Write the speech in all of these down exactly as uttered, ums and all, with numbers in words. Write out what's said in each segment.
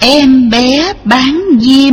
Em bé bán diêm.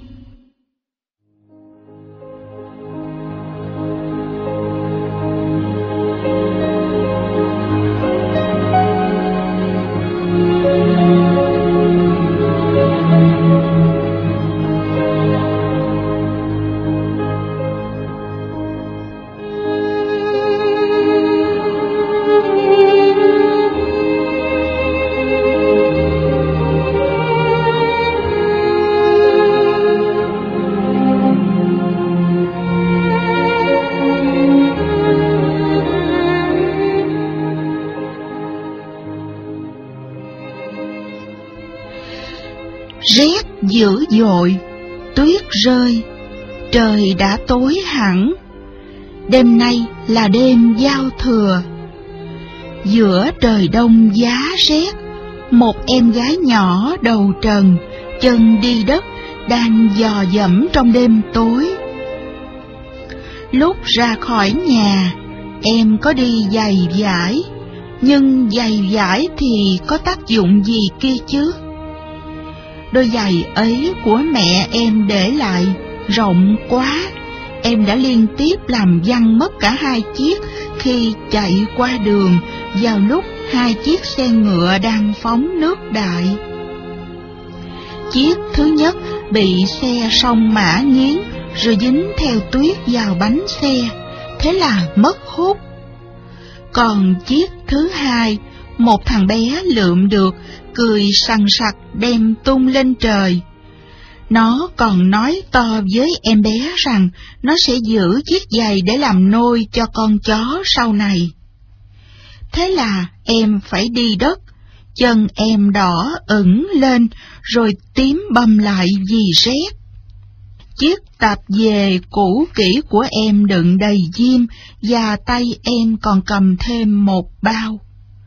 Rét dữ dội, tuyết rơi, trời đã tối hẳn. Đêm nay là đêm giao thừa. Giữa trời đông giá rét, một em gái nhỏ đầu trần, chân đi đất, đang dò dẫm trong đêm tối. Lúc ra khỏi nhà, em có đi giày vải, nhưng giày vải thì có tác dụng gì kia chứ? Đôi giày ấy của mẹ em để lại rộng quá, em đã liên tiếp làm văng mất cả hai chiếc khi chạy qua đường vào lúc hai chiếc xe ngựa đang phóng nước đại. Chiếc thứ nhất bị xe song mã nghiến rồi dính theo tuyết vào bánh xe, thế là mất hút. Còn chiếc thứ hai, một thằng bé lượm được, cười sằng sặc đem tung lên trời. Nó còn nói to với em bé rằng nó sẽ giữ chiếc giày để làm nôi cho con chó sau này. Thế là em phải đi đất, chân em đỏ ửng lên rồi tím bầm lại vì rét. Chiếc tạp dề cũ kỹ của em đựng đầy diêm và tay em còn cầm thêm một bao.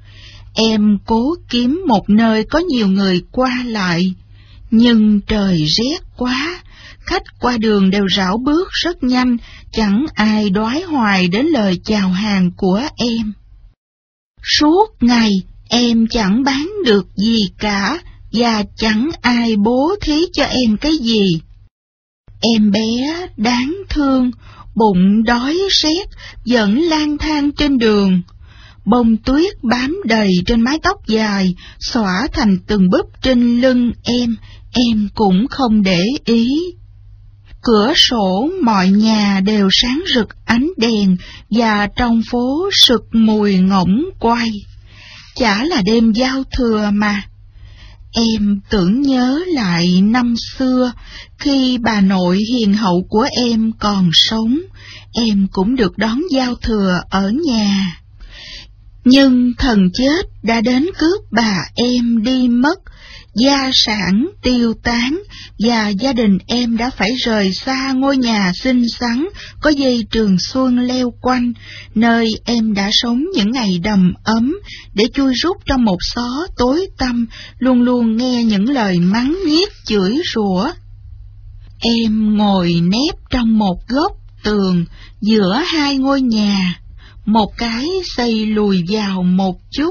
Em cố kiếm một nơi có nhiều người qua lại, nhưng trời rét quá, khách qua đường đều rảo bước rất nhanh, chẳng ai đoái hoài đến lời chào hàng của em. Suốt ngày em chẳng bán được gì cả, và chẳng ai bố thí cho em cái gì. Em bé đáng thương, bụng đói rét, vẫn lang thang trên đường. Bông tuyết bám đầy trên mái tóc dài, xõa thành từng búp trên lưng em, em cũng không để ý. Cửa sổ mọi nhà đều sáng rực ánh đèn, và trong phố sực mùi ngỗng quay. Chả là đêm giao thừa mà. Em tưởng nhớ lại năm xưa, khi bà nội hiền hậu của em còn sống, em cũng được đón giao thừa ở nhà. Nhưng thần chết đã đến cướp bà em đi mất, gia sản tiêu tán, và gia đình em đã phải rời xa ngôi nhà xinh xắn có dây trường xuân leo quanh, nơi em đã sống những ngày đầm ấm, để chui rút trong một xó tối tăm, luôn luôn nghe những lời mắng nhiếc chửi rủa. Em ngồi nép trong một góc tường giữa hai ngôi nhà, một cái xây lùi vào một chút.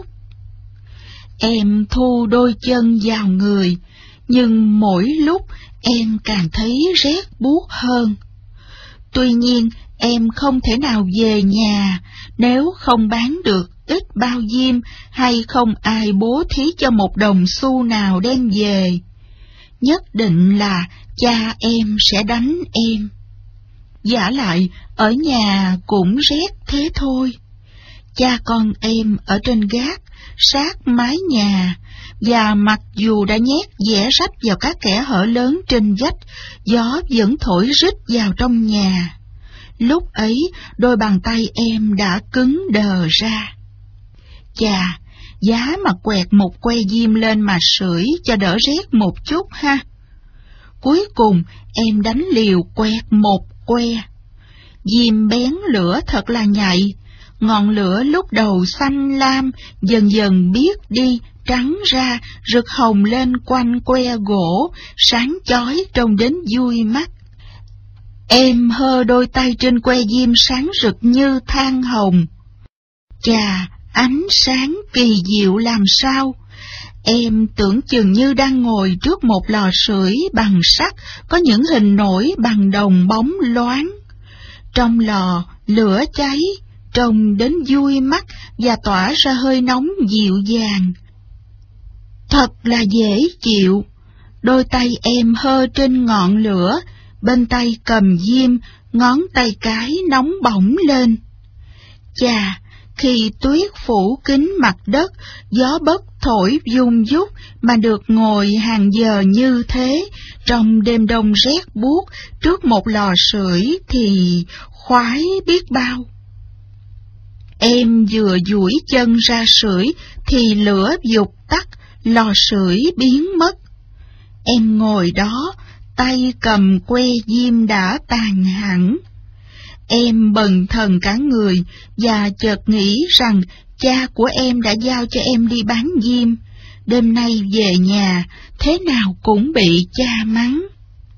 Em thu đôi chân vào người, nhưng mỗi lúc em càng thấy rét buốt hơn. Tuy nhiên, em không thể nào về nhà nếu không bán được ít bao diêm, hay không ai bố thí cho một đồng xu nào đem về. Nhất định là cha em sẽ đánh em. Vả lại, ở nhà cũng rét thế thôi. Cha con em ở trên gác, sát mái nhà, và mặc dù đã nhét dẻ rách vào các kẽ hở lớn trên vách, gió vẫn thổi rít vào trong nhà. Lúc ấy, đôi bàn tay em đã cứng đờ ra. Chà, giá mà quẹt một que diêm lên mà sưởi cho đỡ rét một chút ha. Cuối cùng, em đánh liều quẹt một que. Diêm bén lửa thật là nhạy, ngọn lửa lúc đầu xanh lam, dần dần biếc đi, trắng ra, rực hồng lên quanh que gỗ, sáng chói trông đến vui mắt. Em hơ đôi tay trên que diêm sáng rực như than hồng. Chà, ánh sáng kỳ diệu làm sao! Em tưởng chừng như đang ngồi trước một lò sưởi bằng sắt, có những hình nổi bằng đồng bóng loáng. Trong lò, lửa cháy, trông đến vui mắt và tỏa ra hơi nóng dịu dàng. Thật là dễ chịu. Đôi tay em hơ trên ngọn lửa, bên tay cầm diêm, ngón tay cái nóng bỏng lên. Chà, khi tuyết phủ kín mặt đất, gió bấc thổi vung vút mà được ngồi hàng giờ như thế, trong đêm đông rét buốt trước một lò sưởi thì khoái biết bao. Em vừa duỗi chân ra sưởi thì lửa vụt tắt, lò sưởi biến mất. Em ngồi đó, tay cầm que diêm đã tàn hẳn. Em bần thần cả người và chợt nghĩ rằng cha của em đã giao cho em đi bán diêm. Đêm nay về nhà, thế nào cũng bị cha mắng.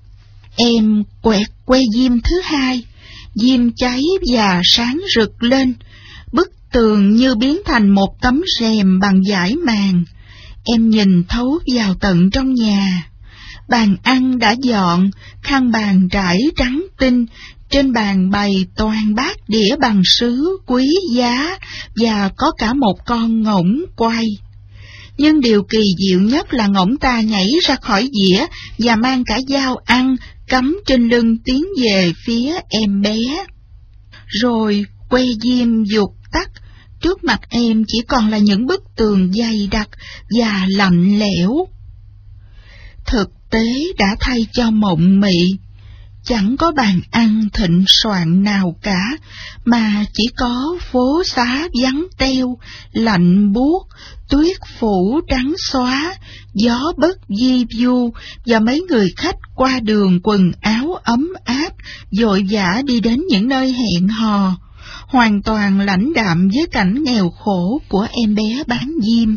Em quẹt que diêm thứ hai, diêm cháy và sáng rực lên. Bức tường như biến thành một tấm rèm bằng vải màn. Em nhìn thấu vào tận trong nhà. Bàn ăn đã dọn, khăn bàn trải trắng tinh, trên bàn bày toàn bát đĩa bằng sứ quý giá và có cả một con ngỗng quay. Nhưng điều kỳ diệu nhất là ngỗng ta nhảy ra khỏi dĩa và mang cả dao ăn cắm trên lưng tiến về phía em bé. Rồi que diêm vụt tắt, trước mặt em chỉ còn là những bức tường dày đặc và lạnh lẽo. Thực tế đã thay cho mộng mị. Chẳng có bàn ăn thịnh soạn nào cả, mà chỉ có phố xá vắng teo, lạnh buốt, tuyết phủ trắng xóa, gió bấc vi vu và mấy người khách qua đường quần áo ấm áp, vội vã đi đến những nơi hẹn hò, hoàn toàn lãnh đạm với cảnh nghèo khổ của em bé bán diêm.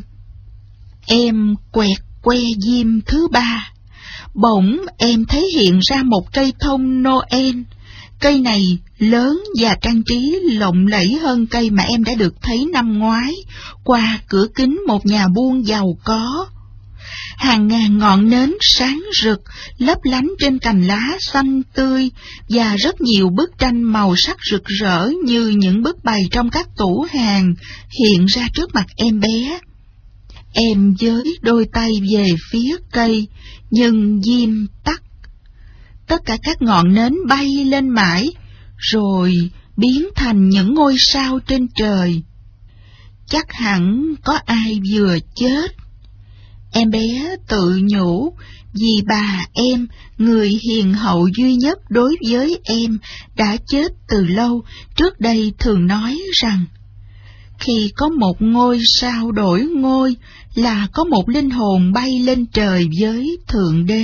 Em quẹt que diêm thứ ba. Bỗng em thấy hiện ra một cây thông Noel. Cây này lớn và trang trí lộng lẫy hơn cây mà em đã được thấy năm ngoái qua cửa kính một nhà buôn giàu có. Hàng ngàn ngọn nến sáng rực, lấp lánh trên cành lá xanh tươi và rất nhiều bức tranh màu sắc rực rỡ như những bức bày trong các tủ hàng hiện ra trước mặt em bé. Em với đôi tay về phía cây, nhưng diêm tắt. Tất cả các ngọn nến bay lên mãi, rồi biến thành những ngôi sao trên trời. Chắc hẳn có ai vừa chết. Em bé tự nhủ, vì bà em, người hiền hậu duy nhất đối với em, đã chết từ lâu. Trước đây thường nói rằng, khi có một ngôi sao đổi ngôi là có một linh hồn bay lên trời với Thượng Đế.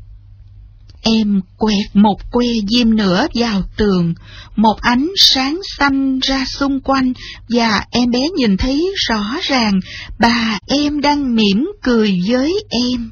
Em quẹt một que diêm nữa vào tường, một ánh sáng xanh ra xung quanh và em bé nhìn thấy rõ ràng bà em đang mỉm cười với em.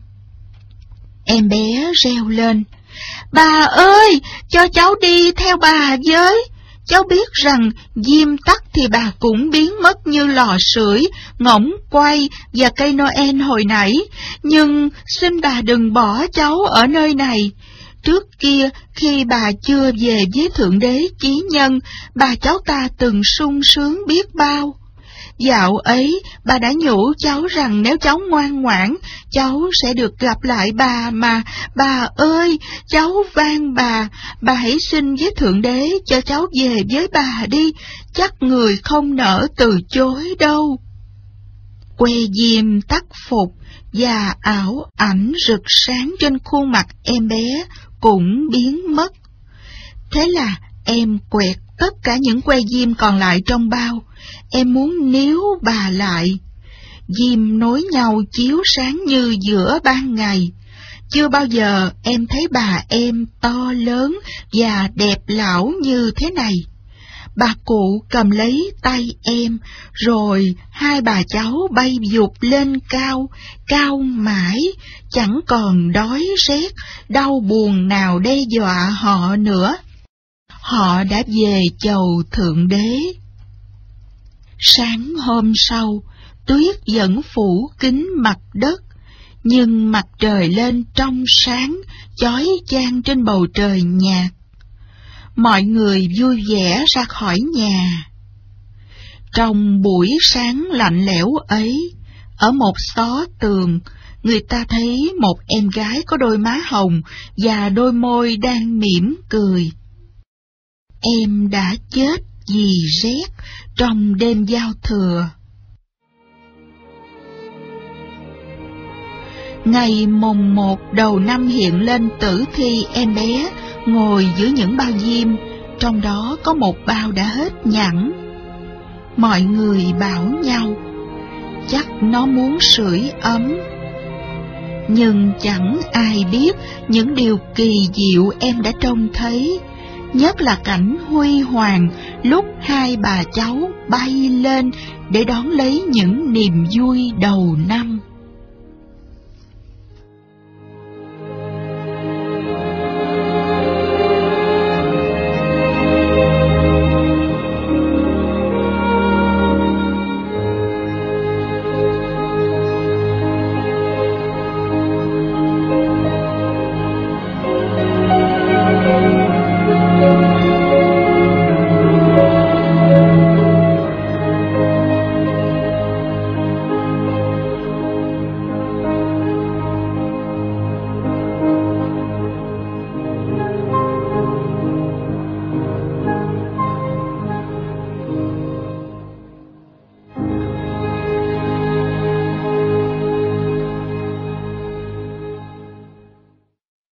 Em bé reo lên, bà ơi, cho cháu đi theo bà với. Cháu biết rằng diêm tắt thì bà cũng biến mất như lò sưởi, ngỗng quay và cây Noel hồi nãy, nhưng xin bà đừng bỏ cháu ở nơi này. Trước kia, khi bà chưa về với Thượng Đế Chí Nhân, bà cháu ta từng sung sướng biết bao. Dạo ấy, bà đã nhủ cháu rằng nếu cháu ngoan ngoãn, cháu sẽ được gặp lại bà mà. Bà ơi, cháu van bà, bà hãy xin với Thượng Đế cho cháu về với bà đi, chắc người không nỡ từ chối đâu. Que diêm tắt phục và ảo ảnh rực sáng trên khuôn mặt em bé cũng biến mất. Thế là em quẹt tất cả những que diêm còn lại trong bao. Em muốn níu bà lại. Diêm nối nhau chiếu sáng như giữa ban ngày. Chưa bao giờ em thấy bà em to lớn và đẹp lão như thế này. Bà cụ cầm lấy tay em, rồi hai bà cháu bay vụt lên cao, cao mãi, chẳng còn đói rét, đau buồn nào đe dọa họ nữa. Họ đã về chầu Thượng Đế. Sáng hôm sau, tuyết vẫn phủ kín mặt đất, nhưng mặt trời lên trong sáng, chói chang trên bầu trời nhạt. Mọi người vui vẻ ra khỏi nhà. Trong buổi sáng lạnh lẽo ấy, ở một xó tường, người ta thấy một em gái có đôi má hồng và đôi môi đang mỉm cười. Em đã chết vì rét trong đêm giao thừa. Ngày mồng một đầu năm hiện lên tử thi em bé ngồi giữa những bao diêm, trong đó có một bao đã hết nhẵn. Mọi người bảo nhau, chắc nó muốn sưởi ấm. Nhưng chẳng ai biết những điều kỳ diệu em đã trông thấy, nhất là cảnh huy hoàng lúc hai bà cháu bay lên để đón lấy những niềm vui đầu năm.